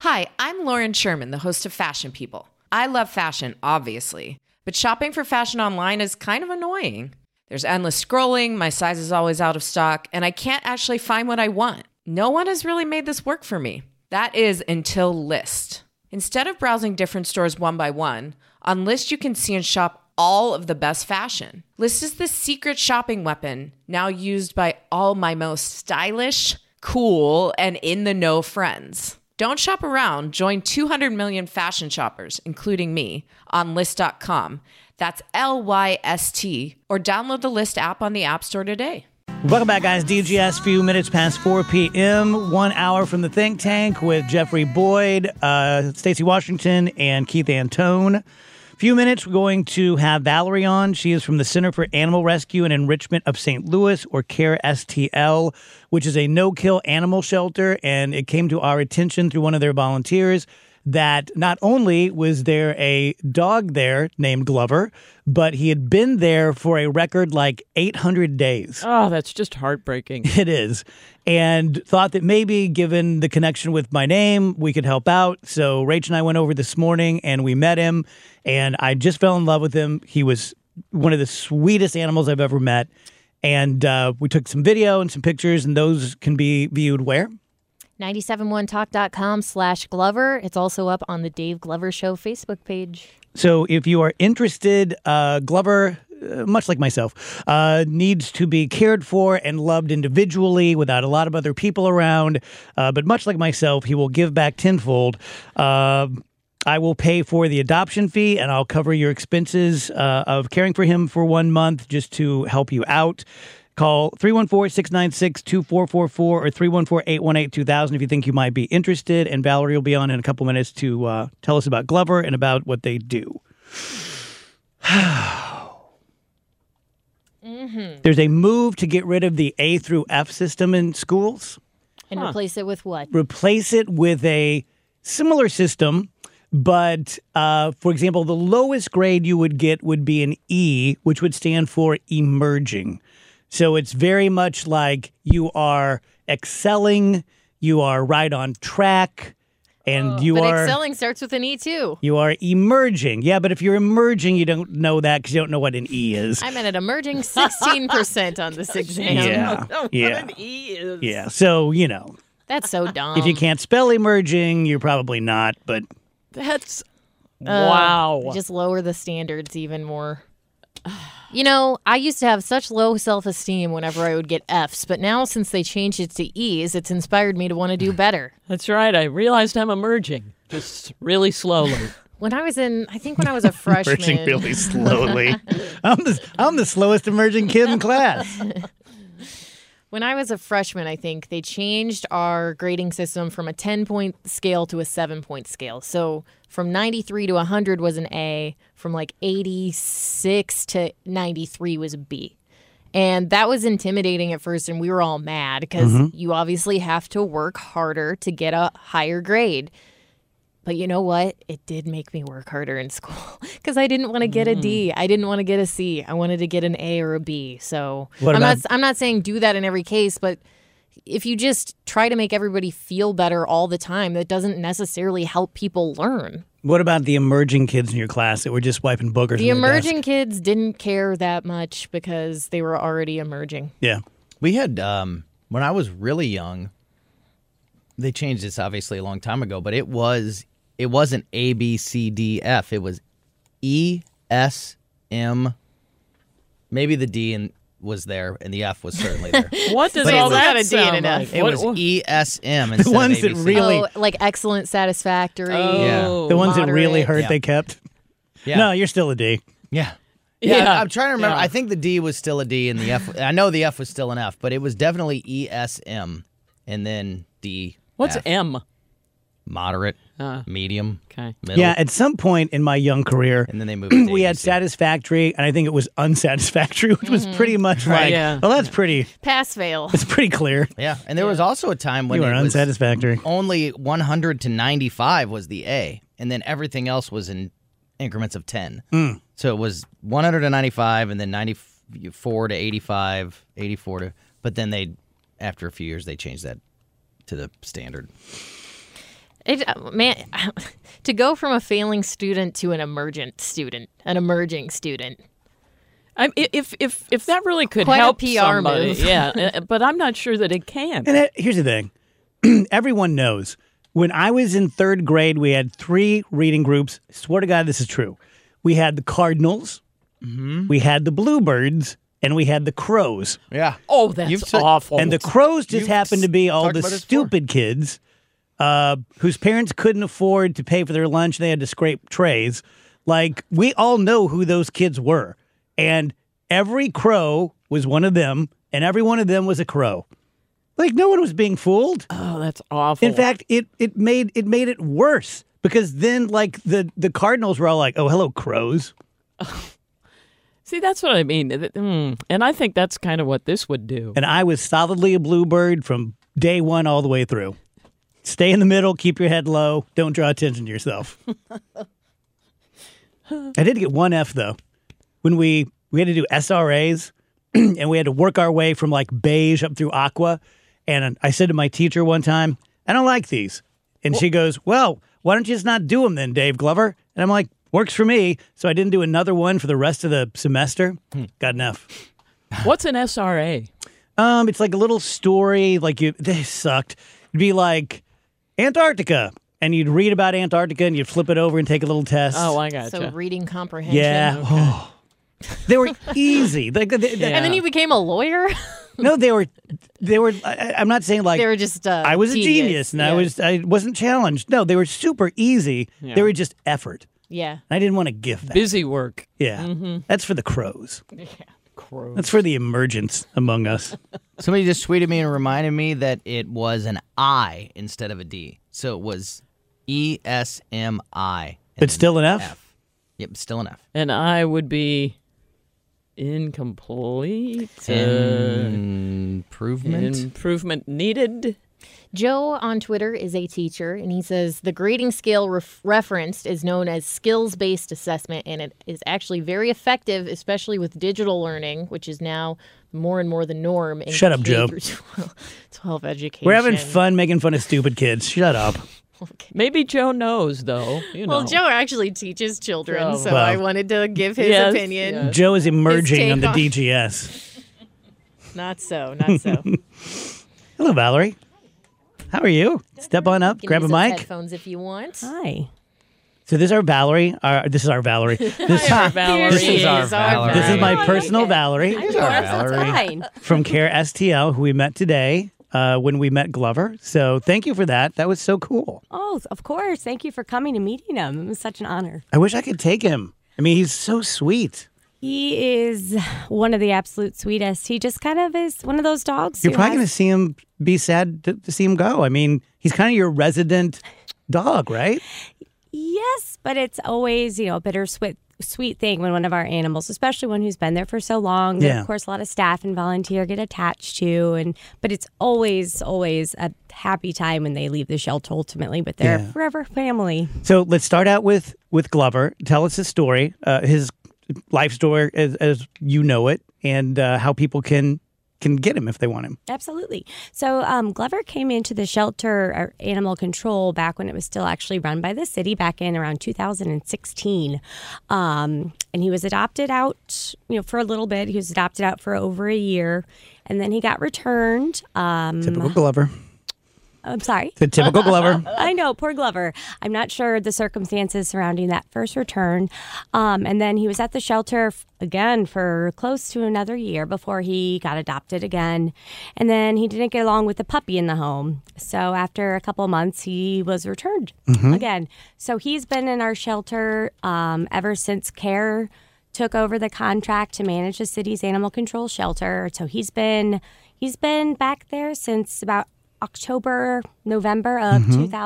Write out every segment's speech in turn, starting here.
Hi, I'm Lauren Sherman, the host of Fashion People. I love fashion, obviously, but shopping for fashion online is kind of annoying. There's endless scrolling, my size is always out of stock, and I can't actually find what I want. No one has really made this work for me. That is until Lyst. Instead of browsing different stores one by one, on Lyst you can see and shop all of the best fashion. Lyst is the secret shopping weapon, now used by all my most stylish, cool, and in-the-know friends. Don't shop around. Join 200 million fashion shoppers, including me, on Lyst.com. That's Lyst, or download the Lyst app on the App Store today. Welcome back, guys. DGS, few minutes past 4 p.m., 1 hour from the think tank with Jeffrey Boyd, Stacey Washington, and Keith Antone. Few minutes, we're going to have Valerie on. She is from the Center for Animal Rescue and Enrichment of St. Louis, or CARE STL, which is a no-kill animal shelter, and it came to our attention through one of their volunteers that not only was there a dog there named Glover, but he had been there for a record like 800 days. Oh, that's just heartbreaking. It is. And thought that maybe, given the connection with my name, we could help out. So Rach and I went over this morning and we met him, and I just fell in love with him. He was one of the sweetest animals I've ever met. And we took some video and some pictures, and those can be viewed where? 971talk.com/Glover. It's also up on the Dave Glover Show Facebook page. So if you are interested, Glover, much like myself, needs to be cared for and loved individually without a lot of other people around. But much like myself, he will give back tenfold. I will pay for the adoption fee, and I'll cover your expenses of caring for him for 1 month just to help you out. Call 314-696-2444 or 314-818-2000 if you think you might be interested. And Valerie will be on in a couple minutes to tell us about Glover and about what they do. There's a move to get rid of the A through F system in schools. And replace it with what? Replace it with a similar system, but for example, the lowest grade you would get would be an E, which would stand for emerging. So it's very much like you are excelling, you are right on track, and But excelling starts with an E, too. You are emerging. Yeah, but if you're emerging, you don't know that because you don't know what an E is. I'm at an emerging 16% on this exam. Yeah. What an E is. Yeah, so, you know. That's so dumb. If you can't spell emerging, you're probably not, but... That's... wow. Just lower the standards even more. You know, I used to have such low self-esteem whenever I would get Fs, but now since they changed it to E's, it's inspired me to want to do better. That's right. I realized I'm emerging, just really slowly. When I was a freshman... Emerging really slowly. I'm the slowest emerging kid in class. When I was a freshman, I think, they changed our grading system from a 10-point scale to a 7-point scale. So from 93 to 100 was an A. From like 86 to 93 was a B. And that was intimidating at first, and we were all mad because you obviously have to work harder to get a higher grade. But you know what? It did make me work harder in school because I didn't want to get a D. I didn't want to get a C. I wanted to get an A or a B. So I'm not saying do that in every case, but if you just try to make everybody feel better all the time, that doesn't necessarily help people learn. What about the emerging kids in your class that were just wiping boogers? The emerging kids didn't care that much because they were already emerging. Yeah. We had, when I was really young, they changed this obviously a long time ago, but it wasn't A, B, C, D, F. It was E, S, M. Maybe the D was there, and the F was certainly there. What does But all it was- that not a D and sound an like? F. It was E, S, M instead ones of that A, B, C. really- Oh, like excellent, satisfactory. Oh, The ones that really moderate. hurt, Yeah. they kept. Yeah. No, you're still a D. Yeah. Yeah. I'm trying to remember. Yeah. I think the D was still a D, and the F. I know the F was still an F, but it was definitely E, S, M, and then D. What's F. M? Moderate, medium, Okay. middle. Yeah, at some point in my young career, And then they moved it to we had ABC. satisfactory, and I think it was unsatisfactory, which was pretty much like, Yeah. well, that's pretty, Pass, fail. it's pretty clear. Yeah, and there was also a time when You are it was unsatisfactory. only 100 to 95 was the A, and then everything else was in increments of 10. So it was 100 to 95, and then 94 to 85, 84 to... But then after a few years, they changed that to the standard. Man, to go from a failing student to an emerging student. If that really could Quite a help PR somebody, move. yeah, but I'm not sure that it can. And here's the thing. Everyone knows. When I was in third grade, we had 3 reading groups. I swear to God, this is true. We had the Cardinals, we had the Bluebirds, and we had the Crows. Yeah. Oh, that's awful. And the Crows just You've happened to be all talked the about this stupid kids whose parents couldn't afford to pay for their lunch. They had to scrape trays. Like, we all know who those kids were. And every Crow was one of them, and every one of them was a Crow. Like, no one was being fooled. oh, that's awful. In fact, it made it worse because then, like, the Cardinals were all like, "Oh, hello, Crows." See, that's what I mean. And I think that's kind of what this would do. And I was solidly a Bluebird from day one all the way through. Stay in the middle, keep your head low, don't draw attention to yourself. I did get one F though. When we had to do SRAs and we had to work our way from like beige up through aqua. And I said to my teacher one time, "I don't like these." And she goes, "Well, why don't you just not do them then, Dave Glover?" And I'm like, "Works for me." So I didn't do another one for the rest of the semester. Got an F. What's an SRA? It's like a little story. Like they sucked. It'd be like Antarctica, and you'd read about Antarctica, and you'd flip it over and take a little test. Oh, I gotcha. So reading comprehension. yeah. Oh. They were easy. Like, And then you became a lawyer? no, they were. I'm not saying like They were just I was a genius and Yeah. I wasn't challenged. No, they were super easy. Yeah. They were just effort. Yeah. I didn't want to give that. Busy work. Yeah, that's for the crows. Crow. That's for the emergents among us. Somebody just tweeted me and reminded me that it was an I instead of a D. So it was ESMI. But still an F? Yep, still an F. And I would be incomplete. Improvement. Improvement needed. Joe on Twitter is a teacher, and he says the grading scale referenced is known as skills-based assessment, and it is actually very effective, especially with digital learning, which is now more and more the norm in Shut up, K Joe. through 12 education. We're having fun making fun of stupid kids. Shut up. Maybe Joe knows, though. You know. Well, Joe actually teaches children, Oh, so well. I wanted to give his Yes, opinion. yes. Joe is emerging take on the on- DGS. Not so, not so. Hello, Valerie. How are you? Step on up, You can grab a use those mic. headphones if you want. Hi. So this is our Valerie. This is our Valerie. This, Hi, Valerie. This is our Is Valerie. this is my Valerie. personal Valerie That's Valerie. fine. from Care STL, who we met today when we met Glover. So thank you for that. That was so cool. Oh, of course. Thank you for coming and meeting him. It was such an honor. I wish I could take him. I mean, he's so sweet. He is one of the absolute sweetest. He just kind of is one of those dogs. You're who probably going to has- see him be sad to see him go. I mean, he's kind of your resident dog, right? Yes, but it's always, a bittersweet sweet thing when one of our animals, especially one who's been there for so long, that Yeah. of course a lot of staff and volunteer get attached to, but it's always a happy time when they leave the shelter ultimately with their Yeah. forever family. So let's start out with Glover. Tell us his story, his life story as you know it, and how people can get him if they want him. Absolutely. So Glover came into the shelter or animal control back when it was still actually run by the city back in around 2016. And he was adopted out, for a little bit. He was adopted out for over a year. And then he got returned. Typical Glover. I'm sorry. The typical Glover. I know, poor Glover. I'm not sure the circumstances surrounding that first return. And then he was at the shelter again for close to another year before he got adopted again. And then he didn't get along with the puppy in the home. So after a couple of months, he was returned again. So he's been in our shelter ever since Care took over the contract to manage the city's animal control shelter. So he's been back there since about October, November of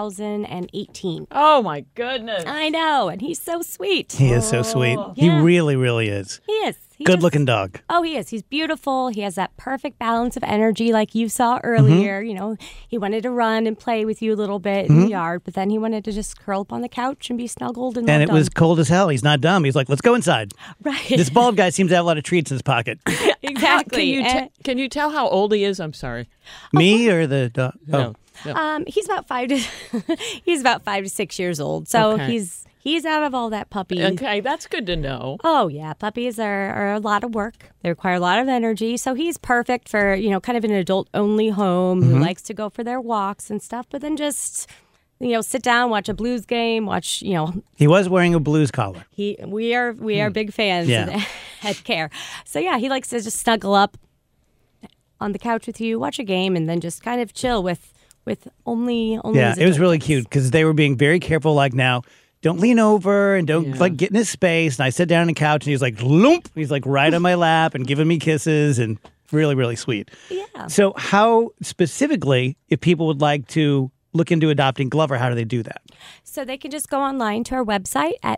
2018. Oh, my goodness. I know, and he's so sweet. He is so sweet. He Yeah. really, really is. He is. He Good just- looking dog. Oh, he is. He's beautiful. He has that perfect balance of energy like you saw earlier. He wanted to run and play with you a little bit in the yard, but then he wanted to just curl up on the couch and be snuggled and And loved it was on. cold as hell. He's not dumb. He's like, let's go inside. Right. This bald guy seems to have a lot of treats in his pocket. Exactly. Can you tell how old he is? I'm sorry. Me or the dog? No. He's about 5 to he's about 5 to 6 years old. So Okay. he's out of all that puppy. Okay, that's good to know. Oh yeah, puppies are a lot of work. They require a lot of energy. So he's perfect for, kind of an adult only home who likes to go for their walks and stuff, but then just sit down, watch a Blues game, watch, He was wearing a Blues collar. we are big fans Yeah. at Care. So yeah, he likes to just snuggle up on the couch with you, watch a game, and then just kind of chill with only Yeah, his it was adult really friends. cute because they were being very careful. Like, now, don't lean over and don't Yeah. get in his space. And I sit down on the couch and he's like, loomp. He's like right on my lap and giving me kisses and really, really sweet. Yeah. So how specifically, if people would like to look into adopting Glover, how do they do that? So they can just go online to our website at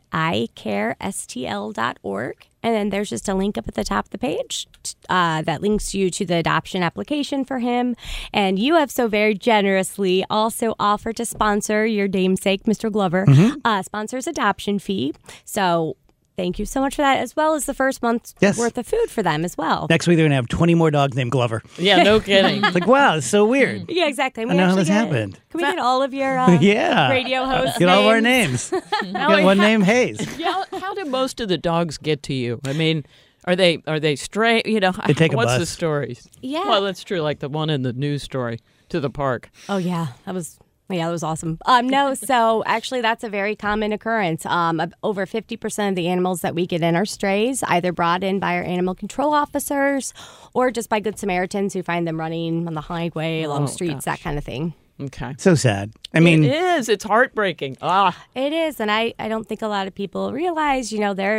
icarestl.org. And then there's just a link up at the top of the page that links you to the adoption application for him. And you have so very generously also offered to sponsor your namesake, Mr. Glover, sponsors adoption fee. So thank you so much for that, as well as the first month's Yes. worth of food for them as well. Next week, they're going to have 20 more dogs named Glover. Yeah, no kidding. It's like, wow, it's so weird. Yeah, exactly. I know how this happened. Can we get all of your Yeah. radio hosts? Get all of our names. We got one name, Hayes. Yeah, how do most of the dogs get to you? I mean, are they stray? They take a what's the bus. story? Yeah. Well, that's true. Like the one in the news story to the park. Oh yeah, that was awesome. No, so actually that's a very common occurrence. Over 50% of the animals that we get in are strays, either brought in by our animal control officers or just by Good Samaritans who find them running on the highway, along Oh, streets, gosh. that kind of thing. Okay. So sad. I mean, it is. It's heartbreaking. It is, and I don't think a lot of people realize,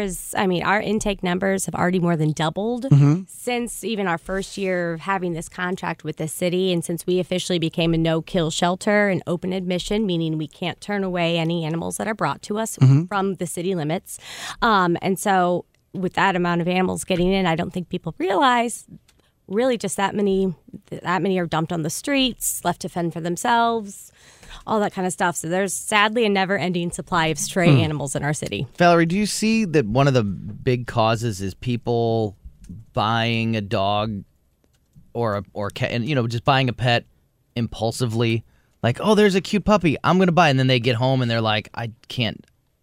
our intake numbers have already more than doubled since even our first year of having this contract with the city, and since we officially became a no-kill shelter and open admission, meaning we can't turn away any animals that are brought to us from the city limits. And so with that amount of animals getting in, I don't think people realize really just that many are dumped on the streets, left to fend for themselves, all that kind of stuff. So there's sadly a never-ending supply of stray animals in our city. Valerie, do you see that one of the big causes is people buying a dog or cat, and just buying a pet impulsively? Like, oh, there's a cute puppy, I'm gonna buy it. And then they get home and they're like, I can't.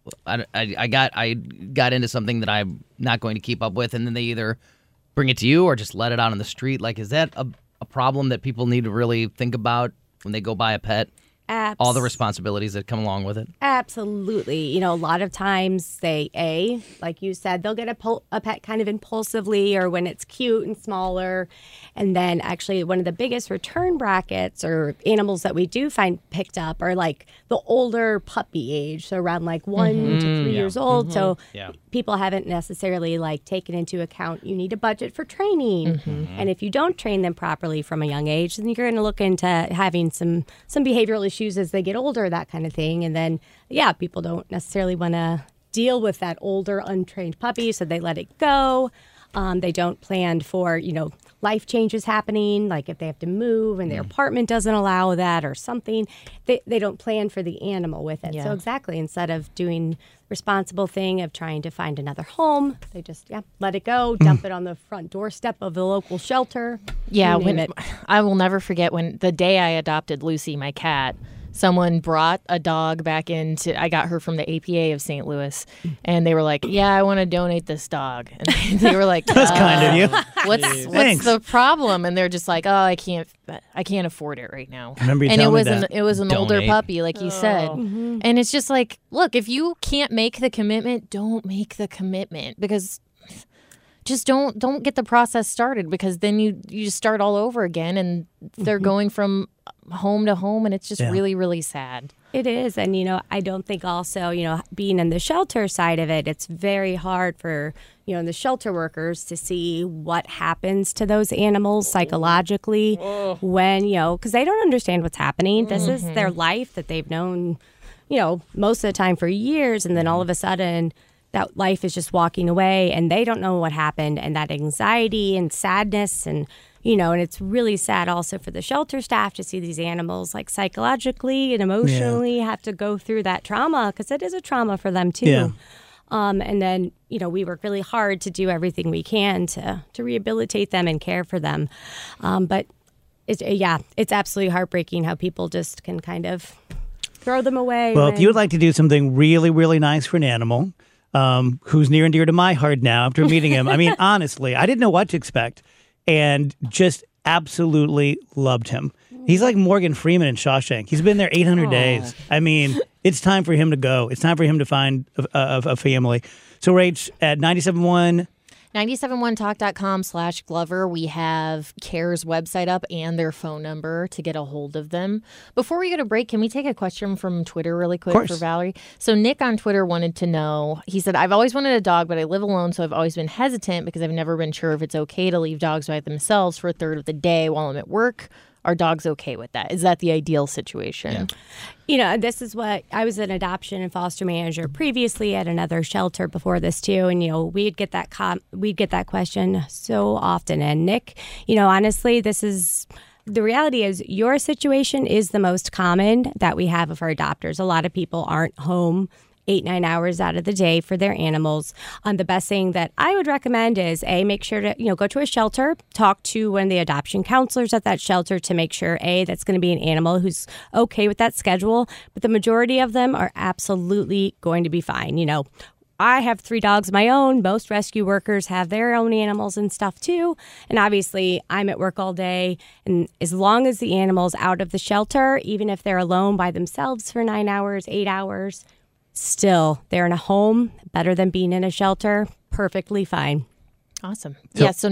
I got into something that I'm not going to keep up with, and then they either bring it to you or just let it out on the street. Like, is that a problem that people need to really think about when they go buy a pet? All the responsibilities that come along with it. Absolutely. A lot of times they, like you said, they'll get a pet kind of impulsively or when it's cute and smaller. And then actually one of the biggest return brackets or animals that we do find picked up are like the older puppy age. So around like 1 to 3 years old. So people haven't necessarily taken into account you need a budget for training. And if you don't train them properly from a young age, then you're going to look into having some behavioral issues as they get older, that kind of thing. And then, people don't necessarily want to deal with that older, untrained puppy, so they let it go. They don't plan for, life changes happening, like if they have to move and their apartment doesn't allow that or something. They don't plan for the animal with it. Yeah. So exactly, instead of doing responsible thing of trying to find another home, they just, let it go, dump it on the front doorstep of the local shelter. Yeah, you name it. I will never forget when the day I adopted Lucy, my cat, someone brought a dog back I got her from the APA of St. Louis, and they were like, yeah, I want to donate this dog. And they were like, that's kind of you. what's Thanks. the problem? And they're just like, oh, I can't afford it right now. Remember you And it telling me was that. it was an older Donate. puppy, like you said. And it's just like, look, if you can't make the commitment, don't make the commitment, because just don't get the process started, because then you just start all over again, and they're going from home to home, and it's just really, really sad. It is. And, I don't think also, being in the shelter side of it, it's very hard for, the shelter workers to see what happens to those animals psychologically when, because they don't understand what's happening. This is their life that they've known, most of the time for years. And then all of a sudden that life is just walking away and they don't know what happened, and that anxiety and sadness and and it's really sad also for the shelter staff to see these animals psychologically and emotionally have to go through that trauma, because it is a trauma for them too. Yeah. And then, we work really hard to do everything we can to rehabilitate them and care for them. But it's absolutely heartbreaking how people just can kind of throw them away. Well, if you would like to do something really, really nice for an animal who's near and dear to my heart now after meeting him, I mean, honestly, I didn't know what to expect and just absolutely loved him. He's like Morgan Freeman in Shawshank. He's been there 800 days. I mean, it's time for him to go. It's time for him to find a family. So, Rach, at 97.1... 971talk.com/Glover. We have CARE's website up and their phone number to get a hold of them. Before we go to break, can we take a question from Twitter really quick for Valerie? So Nick on Twitter wanted to know, he said, I've always wanted a dog, but I live alone, so I've always been hesitant because I've never been sure if it's okay to leave dogs by themselves for a third of the day while I'm at work. Are dogs okay with that? Is that the ideal situation? Yeah. This is what I was an adoption and foster manager previously at another shelter before this too, and we'd get that question so often. And Nick, honestly, this is the reality is your situation is the most common that we have of our adopters. A lot of people aren't home 8-9 hours out of the day for their animals. The best thing that I would recommend is make sure to go to a shelter, talk to one of the adoption counselors at that shelter to make sure that's going to be an animal who's okay with that schedule. But the majority of them are absolutely going to be fine. I have 3 dogs of my own. Most rescue workers have their own animals and stuff too. And obviously, I'm at work all day. And as long as the animal's out of the shelter, even if they're alone by themselves for 9 hours, 8 hours, still, they're in a home, better than being in a shelter, perfectly fine. Awesome. So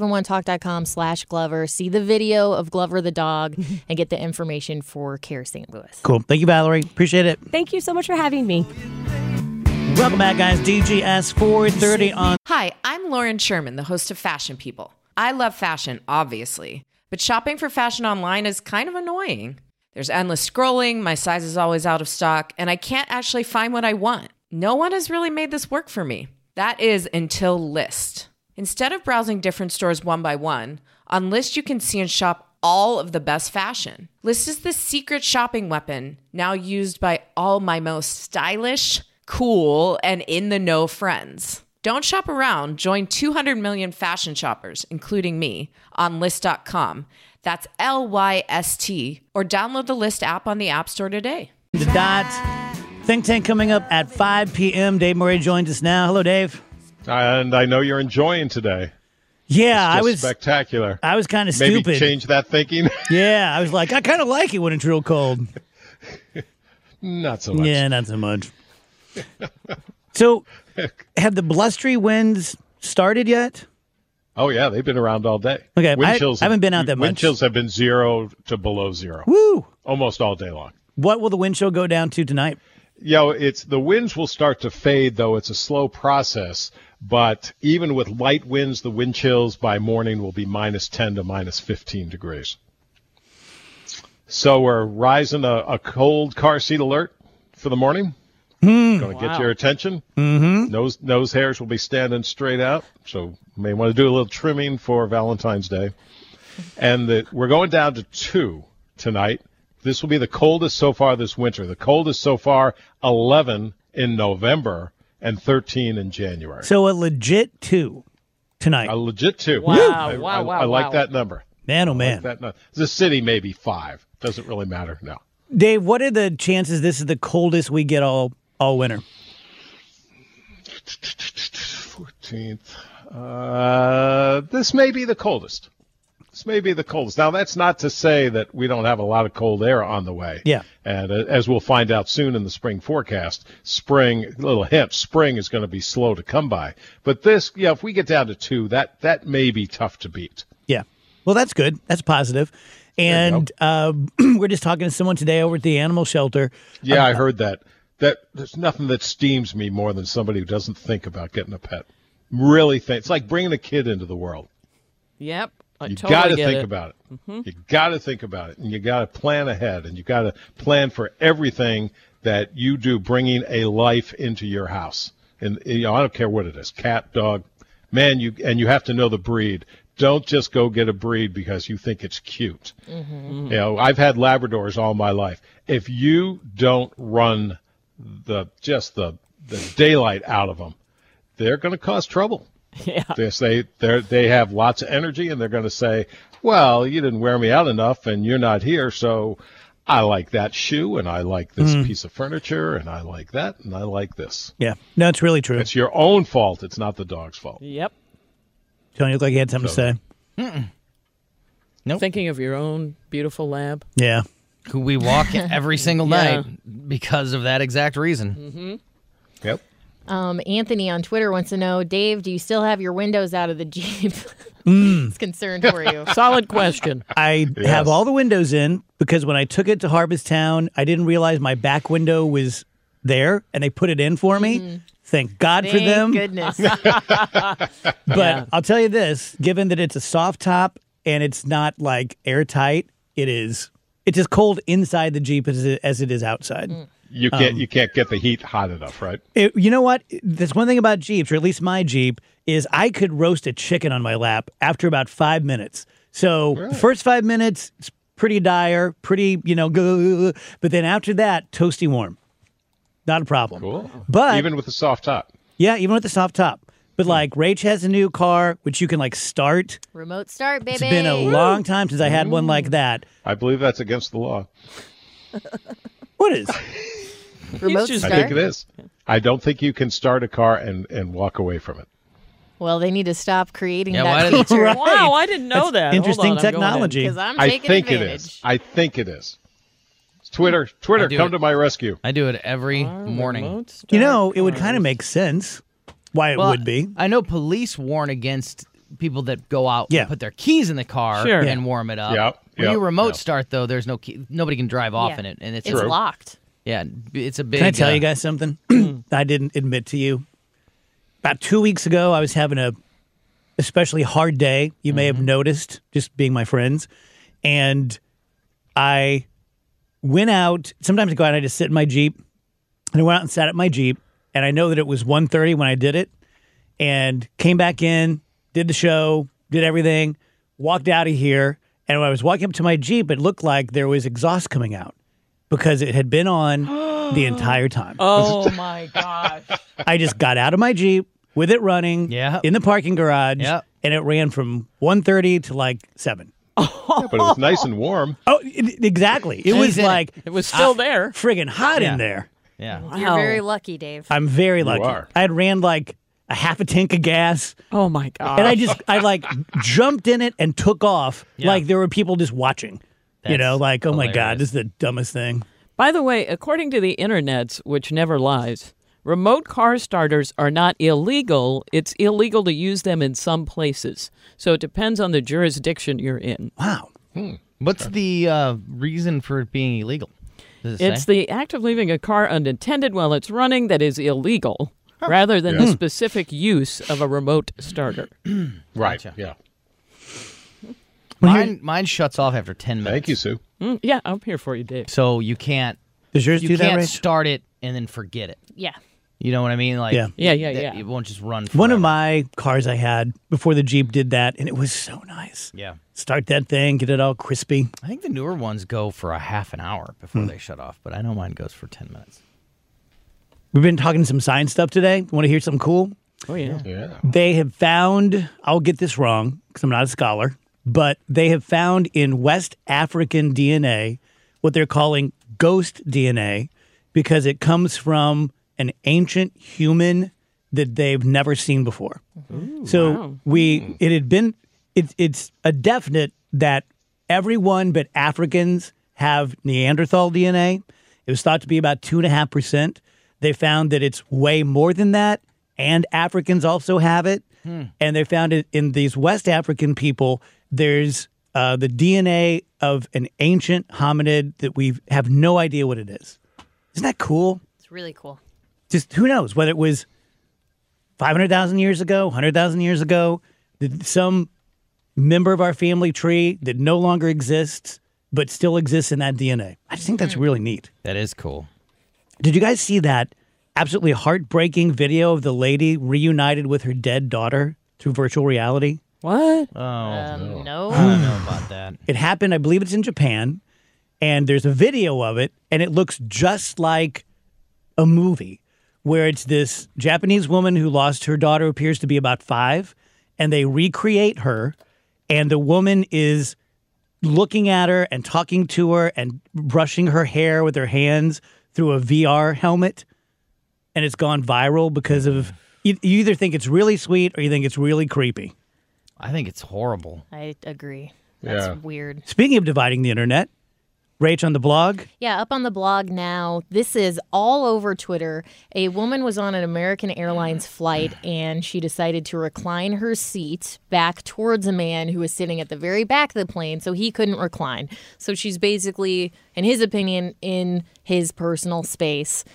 971talk.com/Glover. See the video of Glover the dog and get the information for CARE St. Louis. Cool. Thank you, Valerie. Appreciate it. Thank you so much for having me. Welcome back, guys. DGS 430 on. Hi, I'm Lauren Sherman, the host of Fashion People. I love fashion, obviously, but shopping for fashion online is kind of annoying. There's endless scrolling, my size is always out of stock, and I can't actually find what I want. No one has really made this work for me. That is until Lyst. Instead of browsing different stores one by one, on Lyst you can see and shop all of the best fashion. Lyst is the secret shopping weapon now used by all my most stylish, cool, and in-the-know friends. Don't shop around. Join 200 million fashion shoppers, including me, on Lyst.com. That's LYST, or download the Lyst app on the App Store today. The Dot Think Tank coming up at 5 p.m. Dave Murray joins us now. Hello, Dave. And I know you're enjoying today. Yeah, It's I was spectacular. I was kind of Maybe stupid. change that thinking. Yeah, I was like, I kind of like it when it's real cold. Not so much. Yeah, not so much. So, have the blustery winds started yet? Oh, yeah, they've been around all day. Okay, Wind I chills haven't been out that much. Wind chills have been 0 to below 0. Woo! Almost all day long. What will the wind chill go down to tonight? It's the winds will start to fade, though. It's a slow process. But even with light winds, the wind chills by morning will be -10 to -15 degrees. So we're rising a cold car seat alert for the morning. Going to get your attention. Mm-hmm. Nose hairs will be standing straight out. So you may want to do a little trimming for Valentine's Day. And we're going down to 2 tonight. This will be the coldest so far this winter. The coldest so far, 11 in November and 13 in January. So a legit 2 tonight. A legit 2. Wow, I like that number. Man, oh man. The city maybe 5. Doesn't really matter. No. Dave, what are the chances this is the coldest we get all winter? 14th. This may be the coldest. Now, that's not to say that we don't have a lot of cold air on the way. Yeah. And as we'll find out soon in the spring forecast, little hint, spring is going to be slow to come by. But this, if we get down to 2, that may be tough to beat. Yeah. Well, that's good. That's positive. And we're just talking to someone today over at the animal shelter. Yeah, I heard that. There's nothing that steams me more than somebody who doesn't think about getting a pet. Really think. It's like bringing a kid into the world. Yep. You got to think about it. Mm-hmm. You got to think about it, and you got to plan ahead, and you got to plan for everything that you do, bringing a life into your house. And I don't care what it is, cat, dog, man. You have to know the breed. Don't just go get a breed because you think it's cute. Mm-hmm. I've had Labradors all my life. If you don't run the daylight out of them, they're going to cause trouble. Yeah. They have lots of energy, and they're going to say, well, you didn't wear me out enough and you're not here, so I like that shoe and I like this piece of furniture and I like that and I like this. Yeah. No, it's really true. It's your own fault. It's not the dog's fault. Yep. Tony looked like he had something to say. Nope. Thinking of your own beautiful lab. Yeah. Who we walk every single night because of that exact reason. Yep. Anthony on Twitter wants to know, Dave, do you still have your windows out of the Jeep? He's concerned for you. Solid question. I Yes. have all the windows in because when I took it to Harvest-Town, I didn't realize my back window was there, and they put it in for me. Thank God for Thank them. goodness. But I'll tell you this, given that it's a soft top and it's not like airtight, it's as cold inside the Jeep as it is outside. You can't get the heat hot enough, right? You know what? There's one thing about Jeeps, or at least my Jeep, is I could roast a chicken on my lap after about 5 minutes. So the first 5 minutes, it's pretty dire, pretty, but then after that, toasty warm. Not a problem. Cool. But Even with the soft top. yeah, even with the soft top. But like Rach has a new car, which you can like start. Remote start, baby. It's been a long time since I had one like that. I believe that's against the law. What is? Remote just- I start. think it is. I don't think you can start a car and walk away from it. Well, they need to stop creating Yeah, why that do they- feature. Right. Wow, I didn't know That's that. Hold interesting on, I'm going in. technology. Because I'm I taking think advantage. it is. I think it is. Twitter, I do come it. to my rescue. I do it every morning. Remote start You know, it would kind cars. of make sense why it Well, would be. I know police warn against people that go out Yeah. and put their keys in the car Sure. and warm it up. Yep, When yep, you remote yep. start, though, there's no key. Nobody can drive off Yeah. in it. And it's It's True. locked. yeah, it's a big. Can I tell you guys something I didn't admit to you? About 2 weeks ago, I was having a especially hard day. You may have noticed, just being my friends. And I went out. Sometimes I go out and I just sit in my Jeep. And I went out and sat at my Jeep. And I know that it was 1:30 when I did it. And came back in, did the show, did everything, walked out of here. And when I was walking up to my Jeep, it looked like there was exhaust coming out because it had been on the entire time. Oh my gosh. I just got out of my Jeep with it running Yeah. in the parking garage, Yep. and it ran from 1:30 to like 7. Yeah, but it was nice and warm. Oh, exactly. It was in it. like It was still there. friggin' hot Yeah. in there. Yeah. You're very lucky, Dave. I'm very lucky. are. I had ran like a half a tank of gas, Oh my god. and I like jumped in it and took off Yeah. like there were people just watching. That's like, oh my God, hilarious. this is the dumbest thing. By the way, according to the internets, which never lies, remote car starters are not illegal. It's illegal to use them in some places. So it depends on the jurisdiction you're in. Wow. What's the reason for it being illegal? Does it It's say? the act of leaving a car unattended while it's running that is illegal, rather than the specific use of a remote starter. Right. Gotcha. Yeah. Mine shuts off after 10 minutes. Thank you, Sue. Yeah, I'm here for you, Dave. So you can't Does yours do you that, can't Rach? start it and then forget it. Yeah. You know what I mean? Like Yeah. Yeah. It won't just run. One of forever. my cars I had before the Jeep did that, and it was so nice. Yeah. Start that thing, get it all crispy. I think the newer ones go for a half an hour before they shut off, but I know mine goes for 10 minutes. We've been talking some science stuff today. Want to hear something cool? Oh, yeah. Yeah. They have found, I'll get this wrong because I'm not a scholar, but they have found in West African DNA what they're calling ghost DNA because it comes from an ancient human that they've never seen before. So wow. it's a definite that everyone but Africans have Neanderthal DNA. It was thought to be about 2.5%. They found that it's way more than that, and Africans also have it. And they found it in these West African people. There's the DNA of an ancient hominid that we have no idea what it is. Isn't that cool? It's really cool. Just who knows whether it was 500,000 years ago, 100,000 years ago, some member of our family tree that no longer exists but still exists in that DNA. I just think that's really neat. That is cool. Did you guys see that absolutely heartbreaking video of the lady reunited with her dead daughter through virtual reality? What? Oh, I No. don't know about that. It happened, I believe it's in Japan, and there's a video of it, and it looks just like a movie where it's this Japanese woman who lost her daughter, who appears to be about 5, and they recreate her, and the woman is looking at her and talking to her and brushing her hair with her hands through a VR helmet, and it's gone viral because of you either think it's really sweet or you think it's really creepy. I think it's horrible. I agree. That's Yeah. weird. Speaking of dividing the internet, Rach on the blog. Yeah, up on the blog now. This is all over Twitter. A woman was on an American Airlines flight and she decided to recline her seat back towards a man who was sitting at the very back of the plane so he couldn't recline. So she's basically, in his opinion, in his personal space,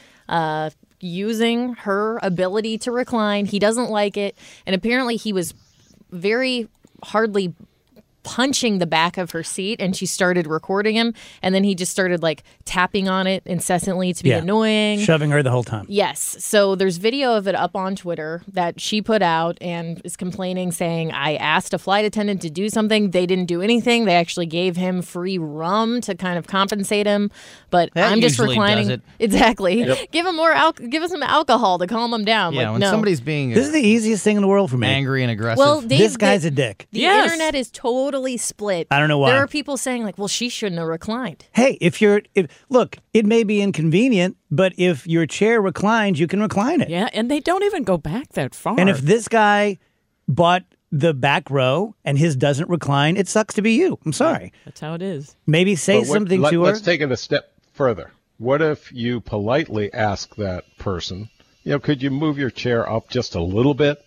using her ability to recline. He doesn't like it. And apparently he was very hardly punching the back of her seat, and she started recording him, and then he just started like tapping on it incessantly to be annoying, shoving her the whole time. Yes. So there's video of it up on Twitter that she put out and is complaining, saying, I asked a flight attendant to do something. They didn't do anything. They actually gave him free rum to kind of compensate him. But That I'm just usually reclining. does it. Exactly. Give him give us some alcohol to calm him down. Yeah, like, when no. somebody's being This is the easiest thing in the world for me. angry and aggressive. Well, Dave, This guy's a dick. The Yes. internet is totally split. I don't know why. There are people saying, like, well, she shouldn't have reclined. Hey, look, it may be inconvenient, but if your chair reclines, you can recline it. Yeah, and they don't even go back that far. And if this guy bought the back row and his doesn't recline, it sucks to be you. I'm sorry. That's how it is. Maybe say But something to her. Let's take it a step further. What if you politely ask that person, could you move your chair up just a little bit?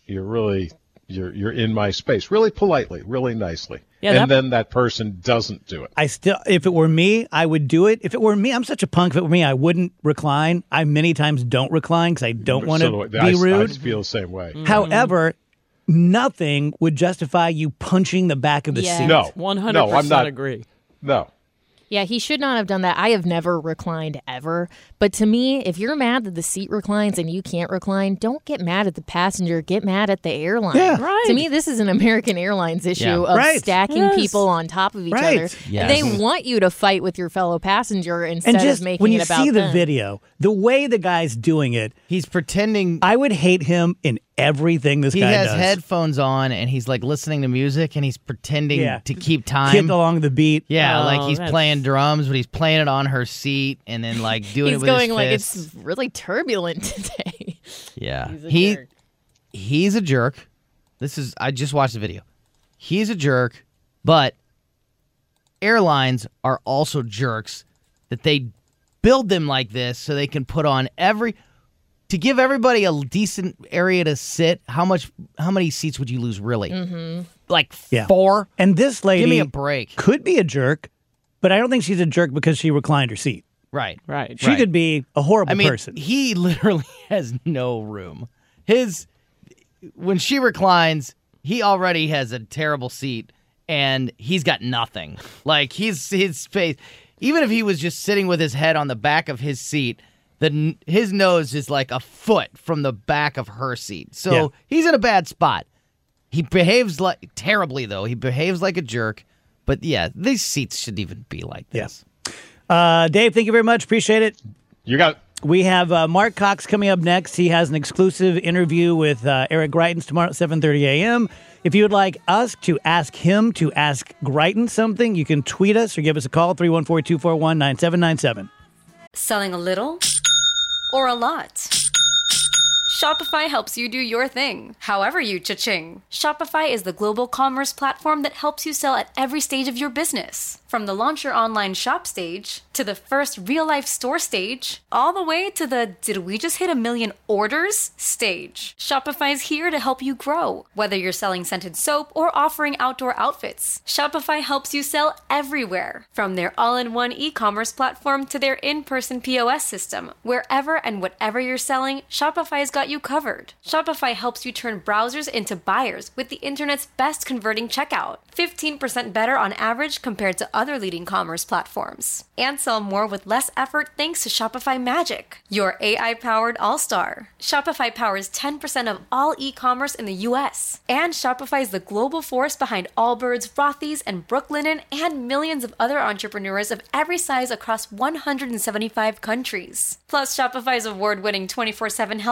You're in my space. Really politely, really nicely. Yeah, and then that person doesn't do it. If it were me, I would do it. If it were me, I'm such a punk. If it were me, I wouldn't recline. I many times don't recline because I don't want to be rude. I feel the same way. However, nothing would justify you punching the back of the Yeah. seat. No. 100% No, I'm not. agree. No. Yeah, he should not have done that. I have never reclined ever. But to me, if you're mad that the seat reclines and you can't recline, don't get mad at the passenger. Get mad at the airline. Yeah. Right. To me, this is an American Airlines issue Yeah. of Right. stacking Yes. people on top of each Right. other. Yes. They want you to fight with your fellow passenger instead And just of making when you it about see the them. video, the way the guy's doing it, he's pretending I would hate him in everything this he guy has does. headphones on and he's like listening to music and he's pretending Yeah. to keep time. Hit along the beat. Yeah, Oh, like he's that's- playing drums, but he's playing it on her seat and then like doing He's it with going his like, fists. it's really turbulent today. Yeah, He's a jerk. he's a jerk. I just watched the video. He's a jerk, but airlines are also jerks that they build them like this so they can put on to give everybody a decent area to sit. How many seats would you lose really? Mm-hmm. Like Yeah. 4? And this lady Give me a break. could be a jerk, but I don't think she's a jerk because she reclined her seat. Right. Right. She could be a horrible person. He literally has no room. When she reclines, he already has a terrible seat, and he's got nothing. Like his space. Even if he was just sitting with his head on the back of his seat, his nose is like a foot from the back of her seat. So Yeah. he's in a bad spot. He behaves terribly though. He behaves like a jerk. But yeah, these seats shouldn't even be like this. Dave, thank you very much. Appreciate it. You got We have Mark Cox coming up next. He has an exclusive interview with Eric Greitens tomorrow at 7:30 a.m. If you would like us to ask him to ask Greitens something, you can tweet us or give us a call, 314-241-9797. Selling a little or a lot? Shopify helps you do your thing, however you cha-ching. Shopify is the global commerce platform that helps you sell at every stage of your business. From the launch your online shop stage, to the first real-life store stage, all the way to the did we just hit 1 million orders stage. Shopify's here to help you grow. Whether you're selling scented soap or offering outdoor outfits, Shopify helps you sell everywhere. From their all-in-one e-commerce platform to their in-person POS system, wherever and whatever you're selling, Shopify's got you covered. Shopify helps you turn browsers into buyers with the internet's best converting checkout. 15% better on average compared to other leading commerce platforms. And sell more with less effort thanks to Shopify Magic, your AI-powered all-star. Shopify powers 10% of all e-commerce in the US. And Shopify is the global force behind Allbirds, Rothy's, and Brooklinen, and millions of other entrepreneurs of every size across 175 countries. Plus, Shopify's award-winning 24/7 help is there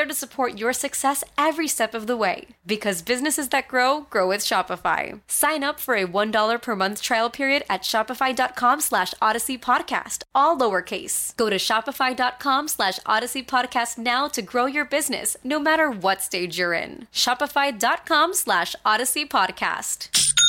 there to support your success every step of the way. Because businesses that grow, grow with Shopify. Sign up for a $1 per month trial period at shopify.com/Odyssey Podcast, all lowercase. Go to shopify.com/Odyssey Podcast now to grow your business, no matter what stage you're in. Shopify.com/Odyssey Podcast.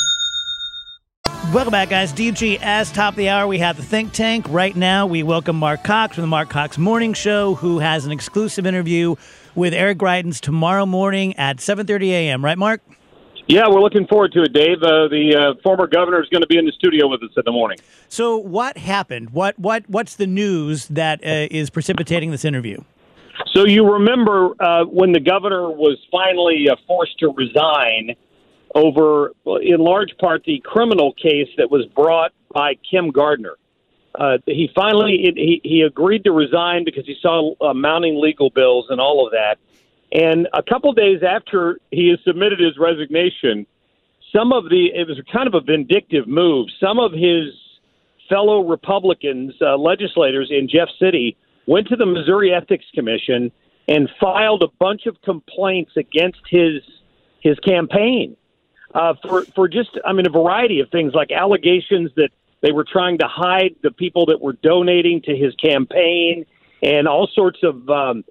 Welcome back, guys. DGS, top of the hour. We have the Think Tank. Right now, we welcome Mark Cox from the Mark Cox Morning Show, who has an exclusive interview with Eric Greitens tomorrow morning at 7:30 a.m. Right, Mark? Yeah, we're looking forward to it, Dave. The former governor is going to be in the studio with us in the morning. So what happened? What's the news that is precipitating this interview? So you remember when the governor was finally forced to resign over, in large part, the criminal case that was brought by Kim Gardner. He finally he agreed to resign because he saw mounting legal bills and all of that. And a couple days after he has submitted his resignation, it was kind of a vindictive move. Some of his fellow Republicans, legislators in Jeff City, went to the Missouri Ethics Commission and filed a bunch of complaints against his campaign. For just, a variety of things, like allegations that they were trying to hide the people that were donating to his campaign, and all sorts of,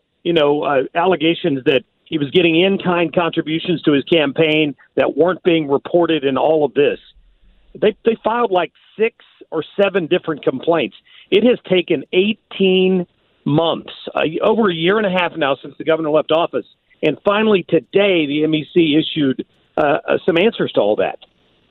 allegations that he was getting in-kind contributions to his campaign that weren't being reported in all of this. They filed like 6 or 7 different complaints. It has taken 18 months, over a year and a half now since the governor left office. And finally today, the MEC issued some answers to all that.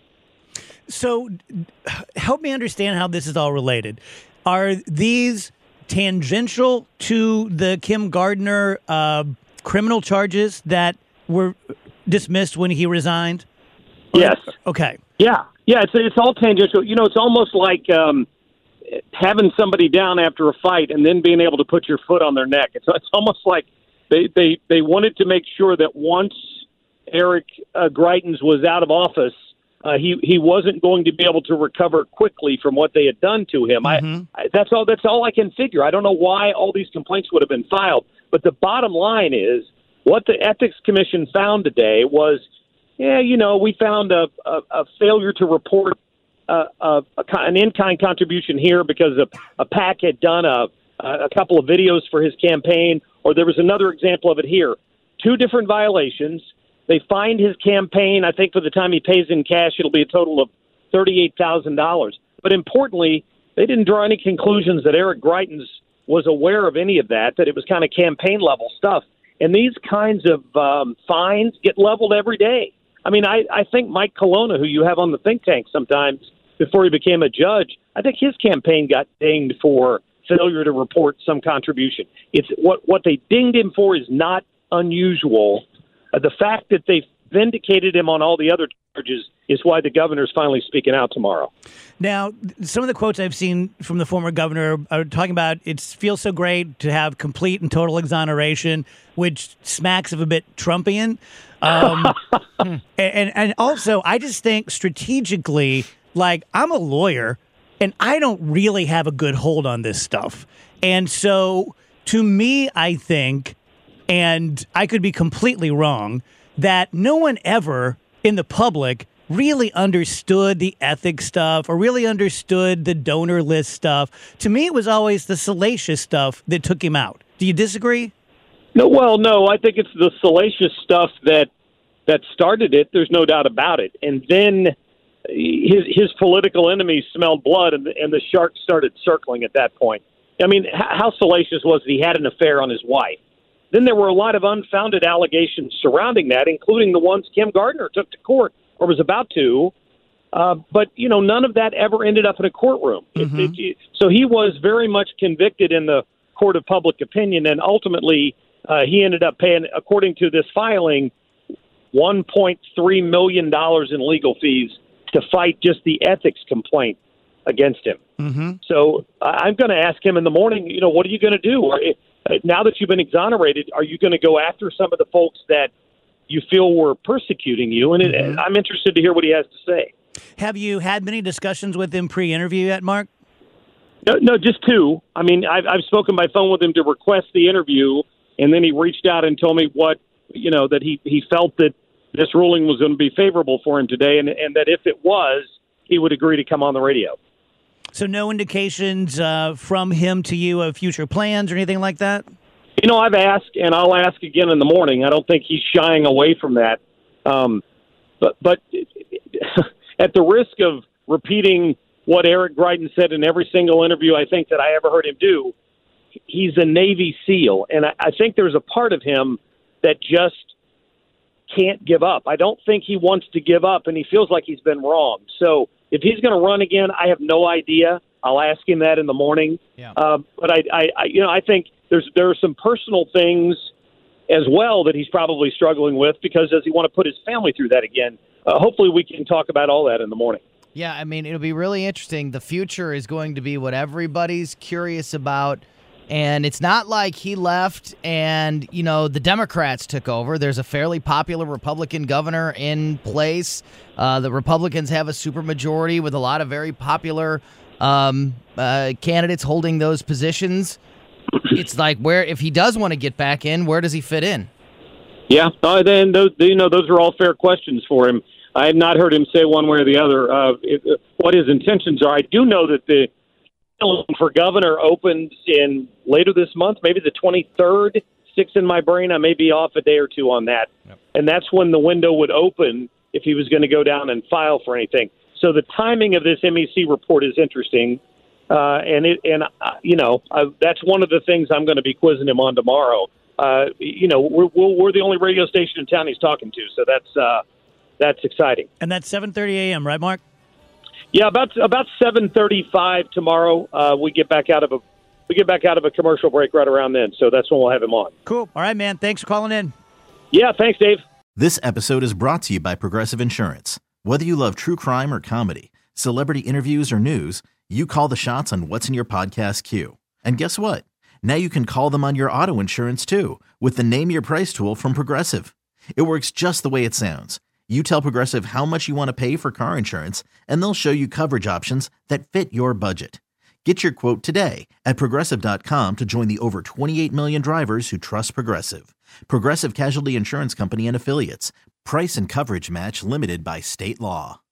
So help me understand how this is all related. Are these tangential to the Kim Gardner criminal charges that were dismissed when he resigned? Yes. Okay. Yeah. It's all tangential. It's almost like having somebody down after a fight and then being able to put your foot on their neck. It's almost like they wanted to make sure that once Eric Greitens was out of office, he wasn't going to be able to recover quickly from what they had done to him. Mm-hmm. That's all I can figure. I don't know why all these complaints would have been filed, but the bottom line is what the Ethics Commission found today was, we found a failure to report an in-kind contribution here because a PAC had done a couple of videos for his campaign, or there was another example of it here. 2 different violations. They fined his campaign. I think for the time he pays in cash, it'll be a total of $38,000. But importantly, they didn't draw any conclusions that Eric Greitens was aware of any of that it was kind of campaign-level stuff. And these kinds of fines get leveled every day. I think Mike Colonna, who you have on the think tank sometimes before he became a judge, I think his campaign got dinged for failure to report some contribution. It's what they dinged him for is not unusual. The fact that they vindicated him on all the other charges is why the governor's finally speaking out tomorrow. Now, some of the quotes I've seen from the former governor are talking about it feels so great to have complete and total exoneration, which smacks of a bit Trumpian. And also, I just think strategically, like, I'm a lawyer, and I don't really have a good hold on this stuff. And so, to me, I think, and I could be completely wrong, that no one ever in the public really understood the ethics stuff or really understood the donor list stuff. To me, it was always the salacious stuff that took him out. Do you disagree? No, I think it's the salacious stuff that started it. There's no doubt about it. And then his political enemies smelled blood, and the shark started circling at that point. How salacious was it? He had an affair on his wife. Then there were a lot of unfounded allegations surrounding that, including the ones Kim Gardner took to court or was about to. But none of that ever ended up in a courtroom. Mm-hmm. So he was very much convicted in the court of public opinion, and ultimately he ended up paying, according to this filing, $1.3 million in legal fees to fight just the ethics complaint against him. Mm-hmm. So I'm going to ask him in the morning, what are you going to do? Now that you've been exonerated, are you going to go after some of the folks that you feel were persecuting you? And I'm interested to hear what he has to say. Have you had many discussions with him pre-interview yet, Mark? No, just 2. I've spoken by phone with him to request the interview, and then he reached out and told me that he felt that this ruling was going to be favorable for him today, and that if it was, he would agree to come on the radio. So no indications from him to you of future plans or anything like that? I've asked, and I'll ask again in the morning. I don't think he's shying away from that. But at the risk of repeating what Eric Greitens said in every single interview I think that I ever heard him do, he's a Navy SEAL, and I think there's a part of him that just can't give up. I don't think he wants to give up, and he feels like he's been wrong. So if he's going to run again, I have no idea. I'll ask him that in the morning. Yeah. But I think there are some personal things as well that he's probably struggling with, because does he want to put his family through that again? Hopefully we can talk about all that in the morning. Yeah, I mean, it'll be really interesting. The future is going to be what everybody's curious about. And it's not like he left and, the Democrats took over. There's a fairly popular Republican governor in place. The Republicans have a supermajority with a lot of very popular candidates holding those positions. It's like, if he does want to get back in, where does he fit in? Yeah, then those are all fair questions for him. I have not heard him say one way or the other what his intentions are. I do know that the for governor opens in later this month, maybe the 23rd. Sticks in my brain. I may be off a day or two on that. Yep. And that's when the window would open if he was going to go down and file for anything. So the timing of this MEC report is interesting. That's one of the things I'm going to be quizzing him on tomorrow. We're the only radio station in town he's talking to, so that's exciting. And that's 7:30 a.m., right, Mark? Yeah, about 7:35 tomorrow. We get back out of a commercial break right around then, so that's when we'll have him on. Cool. All right, man. Thanks for calling in. Yeah, thanks, Dave. This episode is brought to you by Progressive Insurance. Whether you love true crime or comedy, celebrity interviews or news, you call the shots on what's in your podcast queue. And guess what? Now you can call them on your auto insurance too with the Name Your Price tool from Progressive. It works just the way it sounds. You tell Progressive how much you want to pay for car insurance, and they'll show you coverage options that fit your budget. Get your quote today at Progressive.com to join the over 28 million drivers who trust Progressive. Progressive Casualty Insurance Company and Affiliates. Price and coverage match limited by state law.